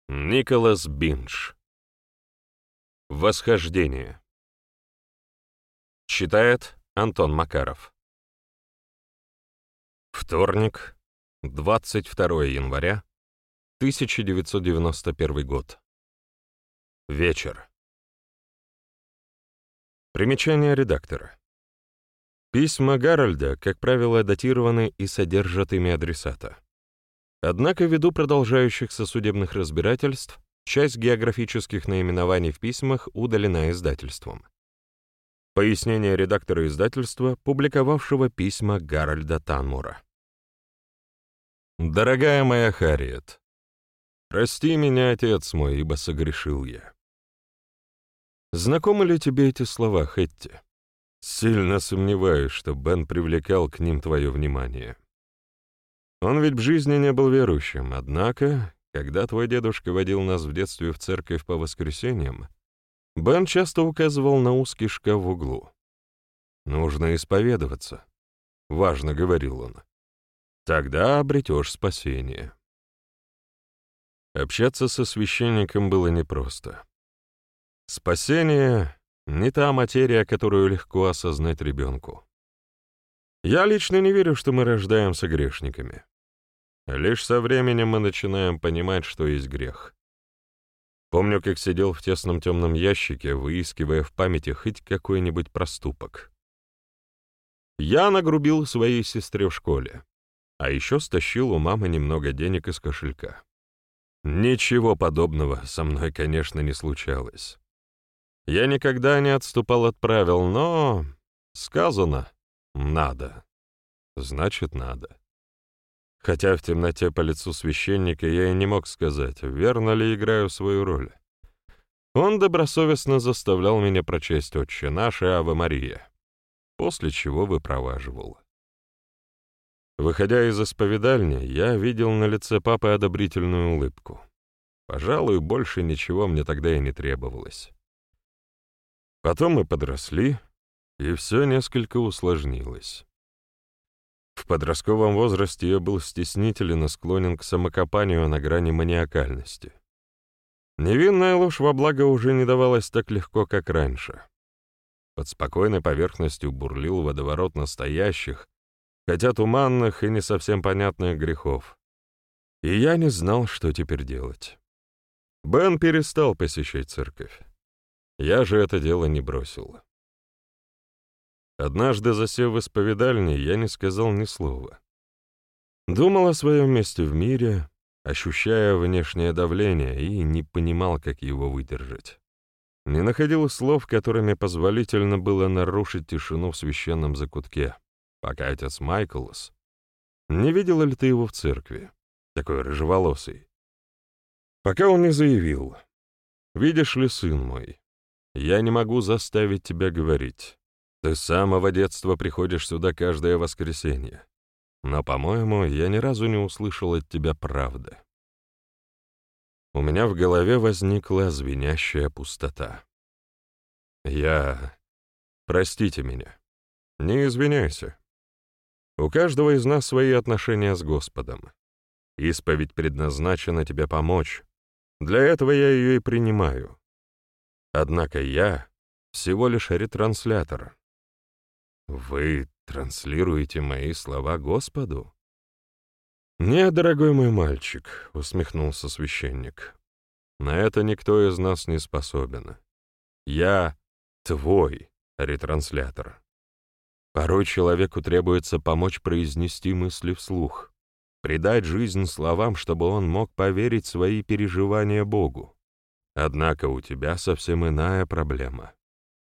Николас Биндж. Восхождение. Читает Антон Макаров. Вторник, 22 января, 1991 год. Вечер. Примечание редактора. Письма Гарольда, как правило, датированы и содержат имя адресата. Однако, ввиду продолжающихся судебных разбирательств, часть географических наименований в письмах удалена издательством. Пояснение редактора издательства, публиковавшего письма Гарольда Танмура. «Дорогая моя Харриет, прости меня, отец мой, ибо согрешил я». Знакомы ли тебе эти слова, Хэтти? Сильно сомневаюсь, что Бен привлекал к ним твое внимание. Он ведь в жизни не был верующим, однако, когда твой дедушка водил нас в детстве в церковь по воскресеньям, Бен часто указывал на узкий шкаф в углу. «Нужно исповедоваться», — важно говорил он. «Тогда обретешь спасение». Общаться со священником было непросто. Спасение — не та материя, которую легко осознать ребенку. Я лично не верю, что мы рождаемся грешниками. Лишь со временем мы начинаем понимать, что есть грех. Помню, как сидел в тесном темном ящике, выискивая в памяти хоть какой-нибудь проступок. Я нагрубил своей сестре в школе, а еще стащил у мамы немного денег из кошелька. Ничего подобного со мной, конечно, не случалось. Я никогда не отступал от правил, но сказано «надо», значит «надо». Хотя в темноте по лицу священника я и не мог сказать, верно ли играю свою роль. Он добросовестно заставлял меня прочесть «Отче наш» и «Аве Мария», после чего выпроваживал. Выходя из исповедальни, я видел на лице папы одобрительную улыбку. Пожалуй, больше ничего мне тогда и не требовалось. Потом мы подросли, и все несколько усложнилось. В подростковом возрасте я был стеснителен и склонен к самокопанию на грани маниакальности. Невинная ложь во благо уже не давалась так легко, как раньше. Под спокойной поверхностью бурлил водоворот настоящих, хотя туманных и не совсем понятных грехов. И я не знал, что теперь делать. Бен перестал посещать церковь. Я же это дело не бросил. Однажды, засев в исповедальне, я не сказал ни слова. Думал о своем месте в мире, ощущая внешнее давление, и не понимал, как его выдержать. Не находил слов, которыми позволительно было нарушить тишину в священном закутке, пока отец Майклс... Не видела ли ты его в церкви? Такой рыжеволосый. Пока он не заявил: «Видишь ли, сын мой, я не могу заставить тебя говорить. Ты с самого детства приходишь сюда каждое воскресенье. Но, по-моему, я ни разу не услышал от тебя правды». У меня в голове возникла звенящая пустота. Простите меня. Не извиняйся. У каждого из нас свои отношения с Господом. Исповедь предназначена тебе помочь. Для этого я ее и принимаю. Однако я всего лишь ретранслятор. Вы транслируете мои слова Господу? «Нет, дорогой мой мальчик», — усмехнулся священник, — «на это никто из нас не способен. Я твой ретранслятор. Порой человеку требуется помочь произнести мысли вслух, придать жизнь словам, чтобы он мог поверить свои переживания Богу. Однако у тебя совсем иная проблема».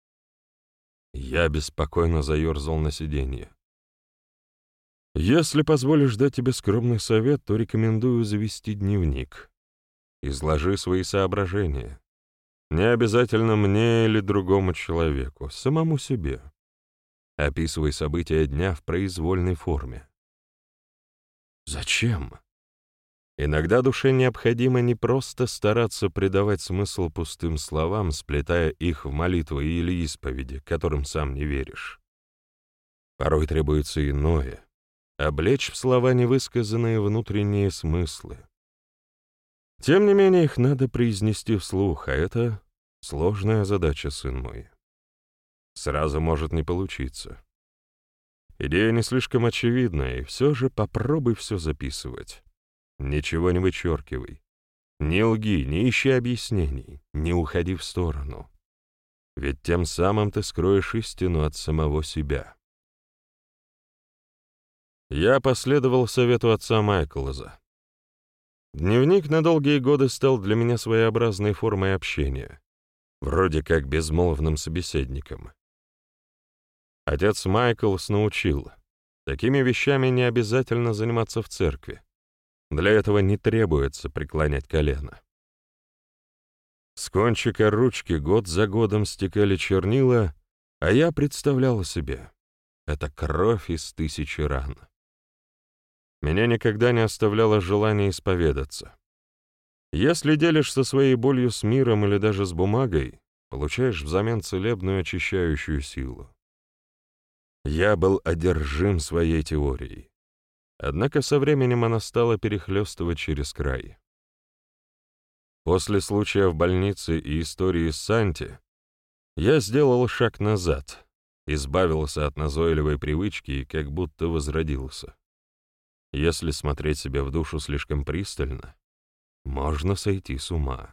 Я беспокойно заерзал на сиденье. «Если позволишь дать тебе скромный совет, то рекомендую завести дневник. Изложи свои соображения. Не обязательно мне или другому человеку, самому себе. Описывай события дня в произвольной форме». «Зачем?» Иногда душе необходимо не просто стараться придавать смысл пустым словам, сплетая их в молитвы или исповеди, которым сам не веришь. Порой требуется иное — облечь в слова невысказанные внутренние смыслы. Тем не менее, их надо произнести вслух, а это сложная задача, сын мой. Сразу может не получиться. Идея не слишком очевидная, и все же попробуй все записывать. Ничего не вычеркивай. Не лги, не ищи объяснений, не уходи в сторону. Ведь тем самым ты скроешь истину от самого себя. Я последовал совету отца Майклза. Дневник на долгие годы стал для меня своеобразной формой общения, вроде как безмолвным собеседником. Отец Майклс научил, такими вещами не обязательно заниматься в церкви. Для этого не требуется преклонять колено. С кончика ручки год за годом стекали чернила, а я представлял себе — это кровь из 1000 ран. Меня никогда не оставляло желание исповедаться. Если делишься своей болью с миром или даже с бумагой, получаешь взамен целебную очищающую силу. Я был одержим своей теорией. Однако со временем она стала перехлёстывать через край. После случая в больнице и истории с Санти я сделал шаг назад, избавился от назойливой привычки и как будто возродился. Если смотреть себе в душу слишком пристально, можно сойти с ума.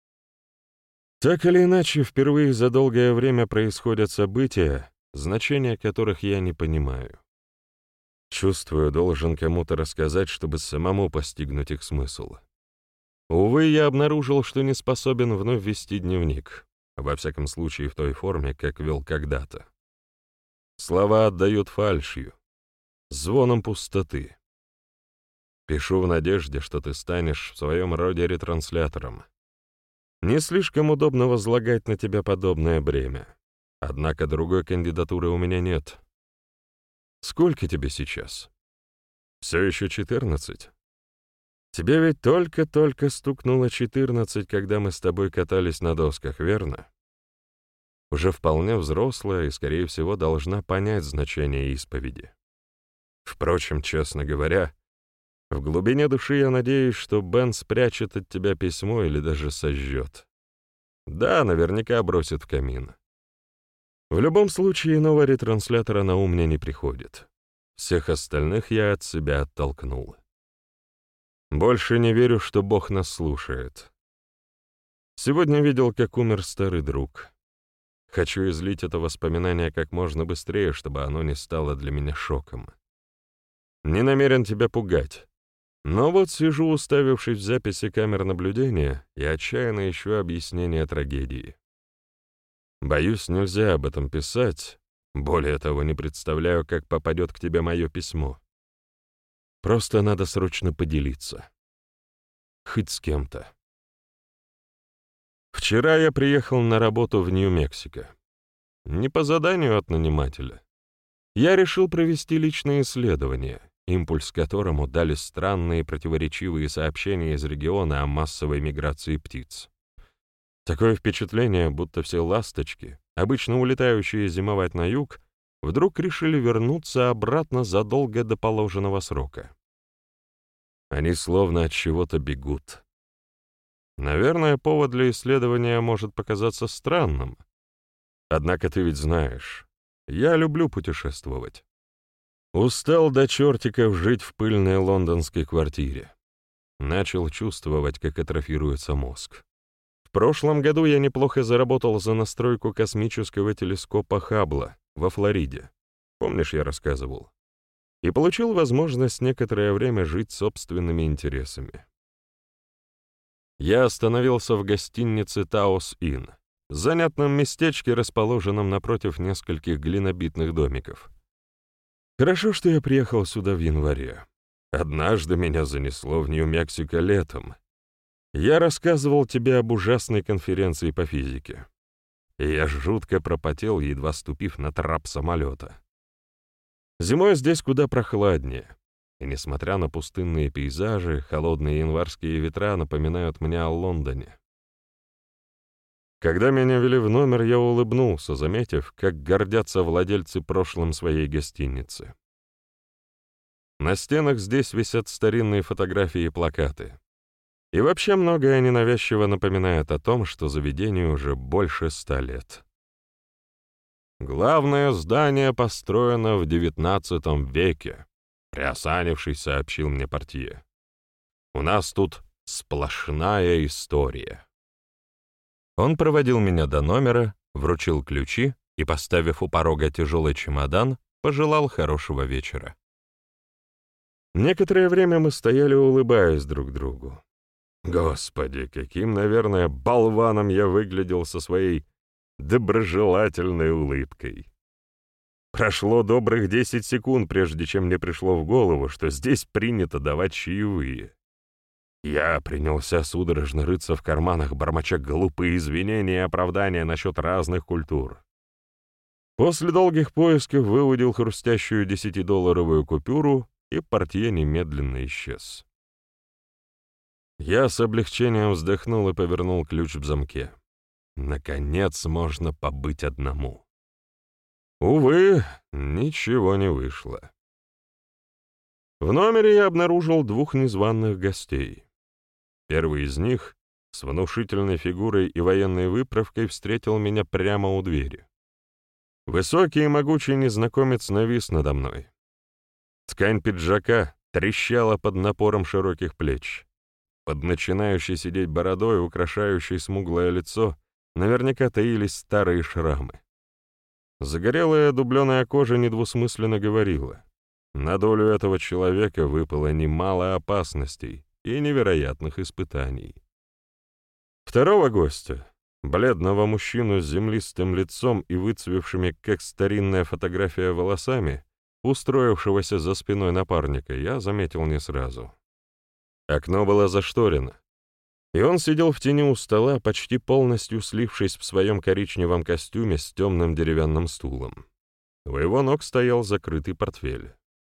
Так или иначе, впервые за долгое время происходят события, значения которых я не понимаю. Чувствую, должен кому-то рассказать, чтобы самому постигнуть их смысл. Увы, я обнаружил, что не способен вновь вести дневник, во всяком случае в той форме, как вел когда-то. Слова отдают фальшью, звоном пустоты. Пишу в надежде, что ты станешь в своем роде ретранслятором. Не слишком удобно возлагать на тебя подобное бремя. Однако другой кандидатуры у меня нет. Сколько тебе сейчас? Все еще 14? Тебе ведь только-только стукнуло 14, когда мы с тобой катались на досках, верно? Уже вполне взрослая и, скорее всего, должна понять значение исповеди. Впрочем, честно говоря, в глубине души я надеюсь, что Бен спрячет от тебя письмо или даже сожжет. Да, наверняка бросит в камин. В любом случае, иного ретранслятора на ум мне не приходит. Всех остальных я от себя оттолкнул. Больше не верю, что Бог нас слушает. Сегодня видел, как умер старый друг. Хочу излить это воспоминание как можно быстрее, чтобы оно не стало для меня шоком. Не намерен тебя пугать. Но вот сижу, уставившись в записи камер наблюдения, и отчаянно ищу объяснение трагедии. Боюсь, нельзя об этом писать. Более того, не представляю, как попадет к тебе мое письмо. Просто надо срочно поделиться. Хоть с кем-то. Вчера я приехал на работу в Нью-Мексико. Не по заданию от нанимателя. Я решил провести личное исследование, импульс которому дали странные противоречивые сообщения из региона о массовой миграции птиц. Такое впечатление, будто все ласточки, обычно улетающие зимовать на юг, вдруг решили вернуться обратно задолго до положенного срока. Они словно от чего-то бегут. Наверное, повод для исследования может показаться странным. Однако ты ведь знаешь, я люблю путешествовать. Устал до чертиков жить в пыльной лондонской квартире. Начал чувствовать, как атрофируется мозг. В прошлом году я неплохо заработал за настройку космического телескопа Хаббла во Флориде. Помнишь, я рассказывал? И получил возможность некоторое время жить собственными интересами. Я остановился в гостинице Таос Инн, занятном местечке, расположенном напротив нескольких глинобитных домиков. Хорошо, что я приехал сюда в январе. Однажды меня занесло в Нью-Мексико летом. Я рассказывал тебе об ужасной конференции по физике. И я жутко пропотел, едва ступив на трап самолета. Зимой здесь куда прохладнее. И несмотря на пустынные пейзажи, холодные январские ветра напоминают мне о Лондоне. Когда меня вели в номер, я улыбнулся, заметив, как гордятся владельцы прошлым своей гостиницы. На стенах здесь висят старинные фотографии и плакаты. И вообще многое ненавязчиво напоминает о том, что заведению уже больше 100 лет. Главное здание построено в XIX веке, приосанившись, сообщил мне портье. У нас тут сплошная история. Он проводил меня до номера, вручил ключи и, поставив у порога тяжелый чемодан, пожелал хорошего вечера. Некоторое время мы стояли, улыбаясь друг другу. Господи, каким, наверное, болваном я выглядел со своей доброжелательной улыбкой. Прошло добрых 10 секунд, прежде чем мне пришло в голову, что здесь принято давать чаевые. Я принялся судорожно рыться в карманах, бормоча глупые извинения и оправдания насчет разных культур. После долгих поисков выудил хрустящую 10-долларовую купюру, и портье немедленно исчез. Я с облегчением вздохнул и повернул ключ в замке. Наконец можно побыть одному. Увы, ничего не вышло. В номере я обнаружил 2 незваных гостей. Первый из них, с внушительной фигурой и военной выправкой, встретил меня прямо у двери. Высокий и могучий незнакомец навис надо мной. Ткань пиджака трещала под напором широких плеч. Под начинающей сидеть бородой, украшающей смуглое лицо, наверняка таились старые шрамы. Загорелая дубленая кожа недвусмысленно говорила: на долю этого человека выпало немало опасностей и невероятных испытаний. Второго гостя, бледного мужчину с землистым лицом и выцвевшими, как старинная фотография, волосами, устроившегося за спиной напарника, я заметил не сразу. Окно было зашторено, и он сидел в тени у стола, почти полностью слившись в своем коричневом костюме с темным деревянным стулом. У его ног стоял закрытый портфель.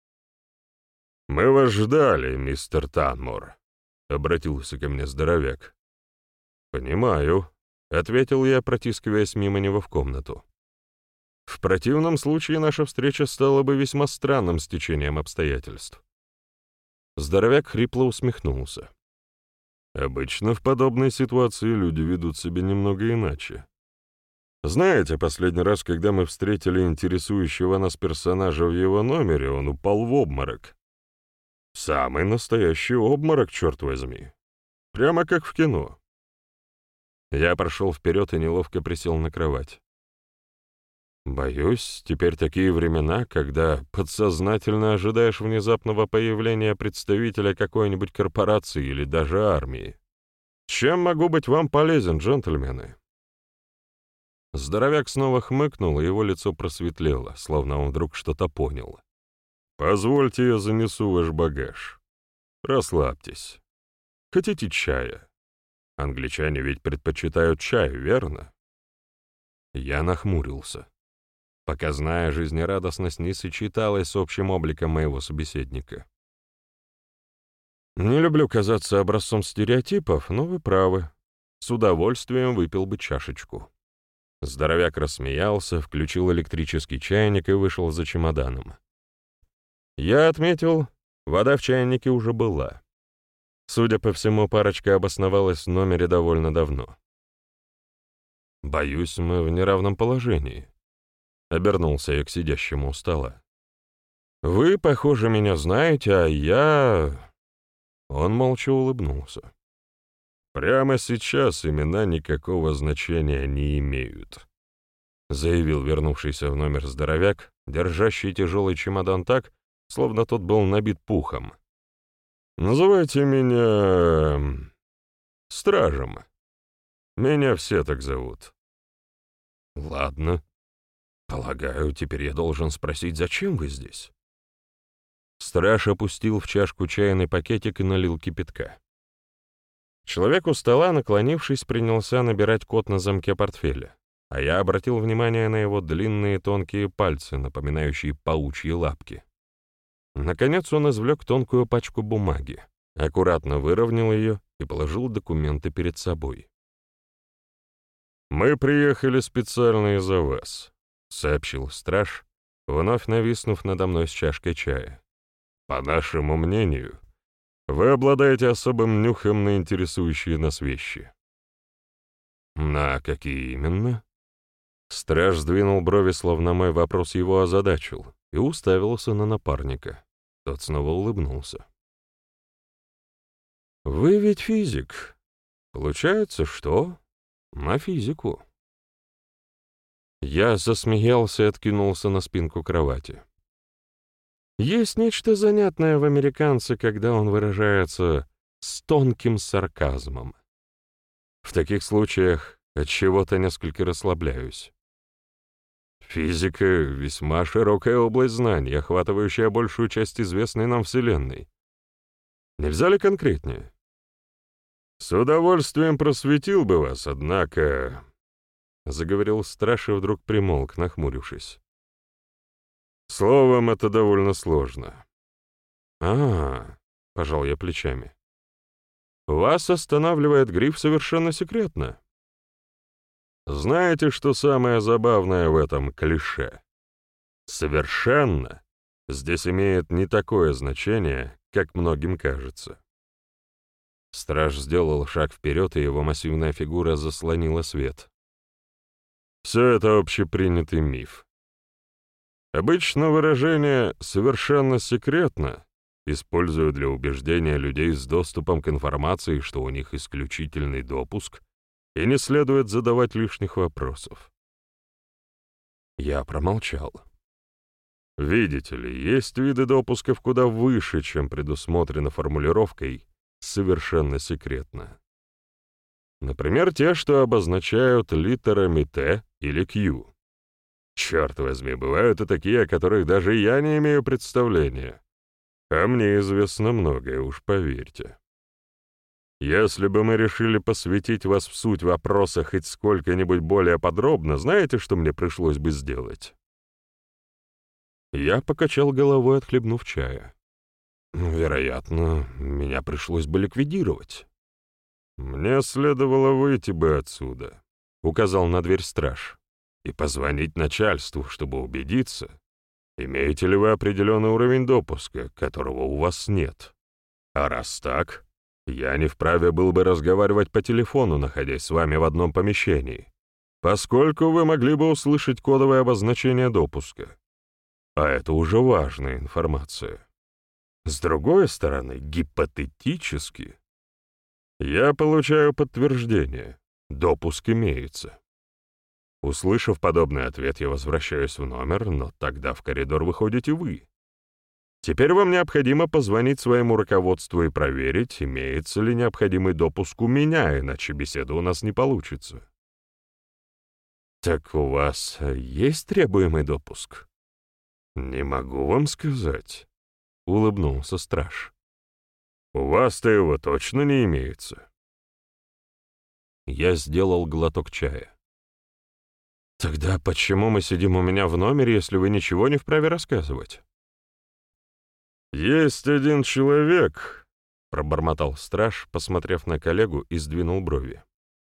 «Мы вас ждали, мистер Танмор», — обратился ко мне здоровяк. «Понимаю», — ответил я, протискиваясь мимо него в комнату. «В противном случае наша встреча стала бы весьма странным стечением обстоятельств». Здоровяк хрипло усмехнулся. «Обычно в подобной ситуации люди ведут себя немного иначе. Знаете, последний раз, когда мы встретили интересующего нас персонажа в его номере, он упал в обморок. Самый настоящий обморок, черт возьми. Прямо как в кино». Я прошел вперед и неловко присел на кровать. Боюсь, теперь такие времена, когда подсознательно ожидаешь внезапного появления представителя какой-нибудь корпорации или даже армии. Чем могу быть вам полезен, джентльмены?» Здоровяк снова хмыкнул, и его лицо просветлело, словно он вдруг что-то понял. «Позвольте, я занесу ваш багаж. Расслабьтесь. Хотите чая? Англичане ведь предпочитают чай, верно?» Я нахмурился. Показная жизнерадостность не сочеталась с общим обликом моего собеседника. «Не люблю казаться образцом стереотипов, но вы правы. С удовольствием выпил бы чашечку». Здоровяк рассмеялся, включил электрический чайник и вышел за чемоданом. Я отметил, вода в чайнике уже была. Судя по всему, парочка обосновалась в номере довольно давно. «Боюсь, мы в неравном положении», — обернулся я к сидящему у стола. «Вы, похоже, меня знаете, а я...» Он молча улыбнулся. «Прямо сейчас имена никакого значения не имеют», — заявил вернувшийся в номер здоровяк, держащий тяжелый чемодан так, словно тот был набит пухом. «Называйте меня... Стражем. Меня все так зовут». «Ладно. Полагаю, теперь я должен спросить, зачем вы здесь?» Страж опустил в чашку чайный пакетик и налил кипятка. Человек у стола, наклонившись, принялся набирать код на замке портфеля, а я обратил внимание на его длинные тонкие пальцы, напоминающие паучьи лапки. Наконец он извлек тонкую пачку бумаги, аккуратно выровнял ее и положил документы перед собой. «Мы приехали специально из-за вас», — сообщил страж, вновь нависнув надо мной с чашкой чая. «По нашему мнению, Вы обладаете особым нюхом на интересующие нас вещи. На какие именно? Страж сдвинул брови, словно мой вопрос его озадачил, и уставился на напарника. Тот снова улыбнулся. «Вы ведь физик. Получается, что? На физику». Я засмеялся и откинулся на спинку кровати. Есть нечто занятное в американце, когда он выражается с тонким сарказмом. В таких случаях от чего-то несколько расслабляюсь. Физика — весьма широкая область знаний, охватывающая большую часть известной нам Вселенной. Нельзя ли конкретнее? С удовольствием просветил бы вас, однако... Заговорил страж и вдруг примолк, нахмурившись. Словом, это довольно сложно. Пожал я плечами. Вас останавливает гриф совершенно секретно. Знаете, что самое забавное в этом клише? Совершенно здесь имеет не такое значение, как многим кажется. Страж сделал шаг вперед, и его массивная фигура заслонила свет. Все это общепринятый миф. Обычно выражение «совершенно секретно» используют для убеждения людей с доступом к информации, что у них исключительный допуск, и не следует задавать лишних вопросов. Я промолчал. Видите ли, есть виды допусков куда выше, чем предусмотрено формулировкой «совершенно секретно». Например, те, что обозначают литерами «Т» или «Q». Черт возьми, бывают и такие, о которых даже я не имею представления. А мне известно многое, уж поверьте. Если бы мы решили посвятить вас в суть вопроса хоть сколько-нибудь более подробно, знаете, что мне пришлось бы сделать? Я покачал головой, отхлебнув чая. Вероятно, меня пришлось бы ликвидировать. Мне следовало выйти бы отсюда, указал на дверь страж, и позвонить начальству, чтобы убедиться, имеете ли вы определенный уровень допуска, которого у вас нет. А раз так, я не вправе был бы разговаривать по телефону, находясь с вами в одном помещении, поскольку вы могли бы услышать кодовое обозначение допуска. А это уже важная информация. С другой стороны, гипотетически, я получаю подтверждение, допуск имеется. Услышав подобный ответ, я возвращаюсь в номер, но тогда в коридор выходите вы. Теперь вам необходимо позвонить своему руководству и проверить, имеется ли необходимый допуск у меня, иначе беседа у нас не получится. Так у вас есть требуемый допуск? Не могу вам сказать, — улыбнулся страж. У вас-то его точно не имеется. Я сделал глоток чая. Тогда почему мы сидим у меня в номере, если вы ничего не вправе рассказывать? Есть один человек, — пробормотал страж, посмотрев на коллегу, и сдвинул брови.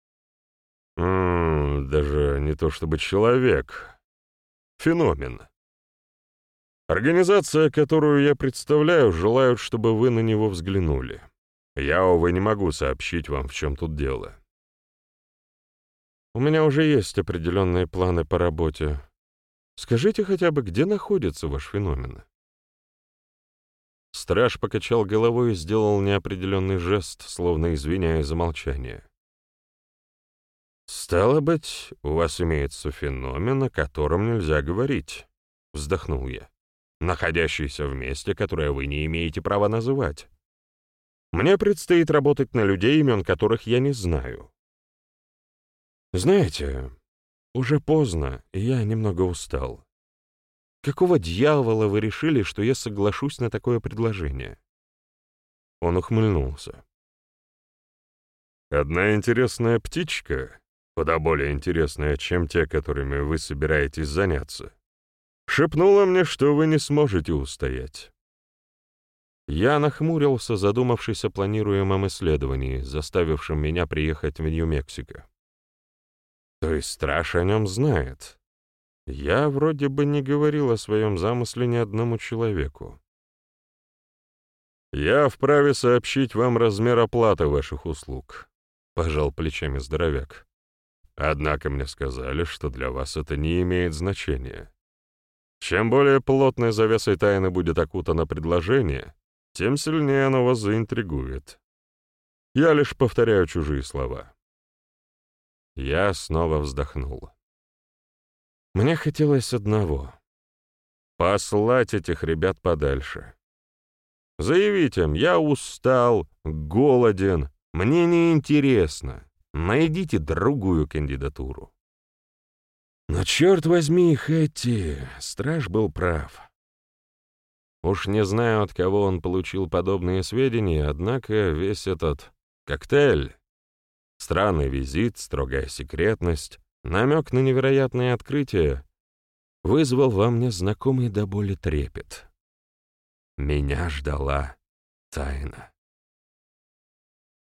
Даже не то чтобы человек. Феномен. Организация, которую я представляю, желают, чтобы вы на него взглянули. Я, увы, не могу сообщить вам, в чем тут дело. У меня уже есть определенные планы по работе. Скажите хотя бы, где находится ваш феномен? Страж покачал головой и сделал неопределенный жест, словно извиняясь за молчание. «Стало быть, у вас имеется феномен, о котором нельзя говорить», — вздохнул я, «находящийся в месте, которое вы не имеете права называть. Мне предстоит работать на людей, имен которых я не знаю. Знаете, уже поздно, и я немного устал. Какого дьявола вы решили, что я соглашусь на такое предложение?» Он ухмыльнулся. «Одна интересная птичка, куда более интересная, чем те, которыми вы собираетесь заняться, шепнула мне, что вы не сможете устоять». Я нахмурился, задумавшись о планируемом исследовании, заставившем меня приехать в Нью-Мексико. То есть страж о нем знает. Я вроде бы не говорил о своем замысле ни одному человеку. «Я вправе сообщить вам размер оплаты ваших услуг», — пожал плечами здоровяк. «Однако мне сказали, что для вас это не имеет значения. Чем более плотной завесой тайны будет окутано предложение, тем сильнее оно вас заинтригует. Я лишь повторяю чужие слова». Я снова вздохнул. Мне хотелось одного — послать этих ребят подальше. Заявить им: я устал, голоден, мне неинтересно, найдите другую кандидатуру. Но черт возьми, Хэтти, страж был прав. Уж не знаю, от кого он получил подобные сведения, однако весь этот коктейль, странный визит, строгая секретность, намек на невероятные открытия, вызвал во мне знакомый до боли трепет. Меня ждала тайна.